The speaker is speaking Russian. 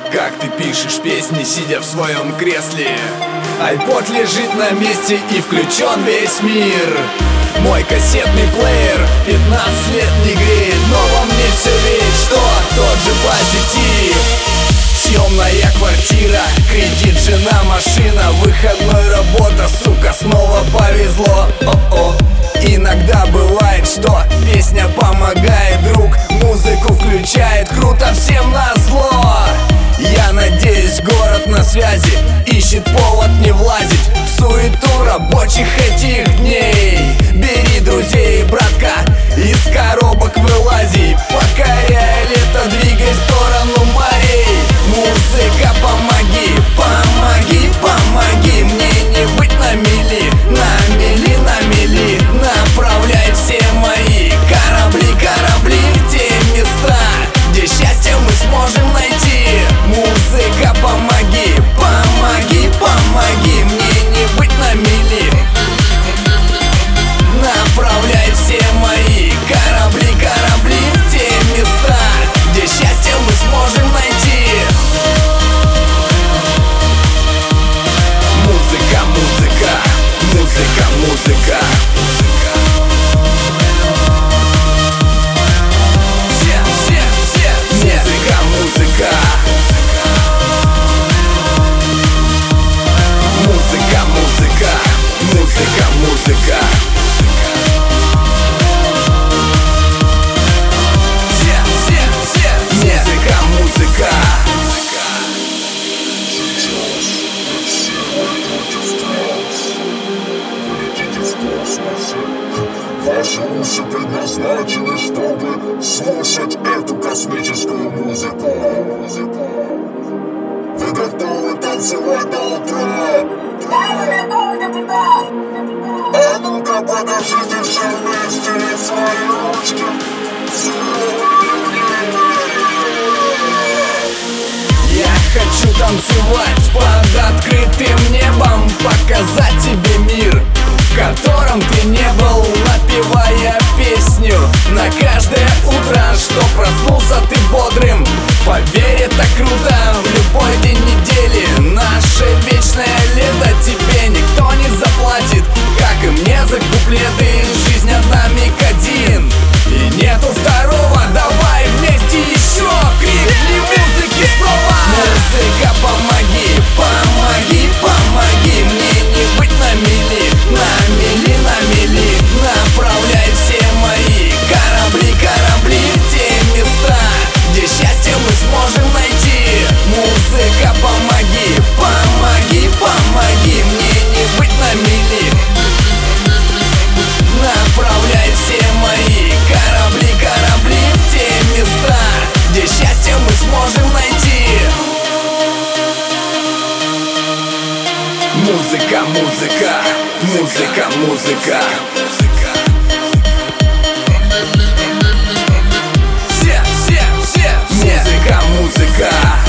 как ты пишешь песни, сидя в своем кресле. iPod лежит на месте и включен весь мир. Мой кассетный плеер 15 лет не греет, но во мне все верит, что тот же позитив. Съемная квартира, кредит, жена, машина, выходной, работа, сука, снова повезло. О-о. Иногда бывает, что песня помогает, друг музыку включает, круто всем назло. Я надеюсь, город на связи, ищет повод не влазить в суету рабочих этих дней. Бери друзей, братка, из коробок вылази, покоряя лето, двигай в сторону морей. Музыка, помоги, помоги, помоги мне не быть на мели, на мели, на мели. Направляй все мои корабли, корабли в те места, где счастье мы сможем найти. Музыка, помоги, помоги, помоги мне не быть на мели. Направляй все мои корабли, корабли в те места, где счастье мы сможем найти. Музыка, музыка, музыка, музыка. Музыка, музыка, музыка, музыка, музыка. Музыка, музыка. Ваши уши предназначены, чтобы слушать эту космическую музыку. Вы готовы танцевать до утра? А ну-ка подождите все вместе свои ручки. Я хочу танцевать под открытым небом, показать тебе мир, в котором ты не был, напевая песню на каждое утро, что проснулся ты бодрым. Поверь, это круто, в любой день недели, наше вечное лето тебе никто не заплатит, как и мне за куплеты. Жизнь одна, миг один, и нету второго. Давай вместе еще крикни музыки снова. Музыка, помоги, помоги, помоги мне не быть на мели, на мели, на мели. Направляй все мои корабли, корабли в те места, где счастье мы сможем найти. Музыка, помоги, помоги, помоги мне не быть на мели. Направляй все мои корабли, корабли в те места, где счастье мы сможем найти. Музыка, музыка, музыка, музыка. Все, музыка, музыка.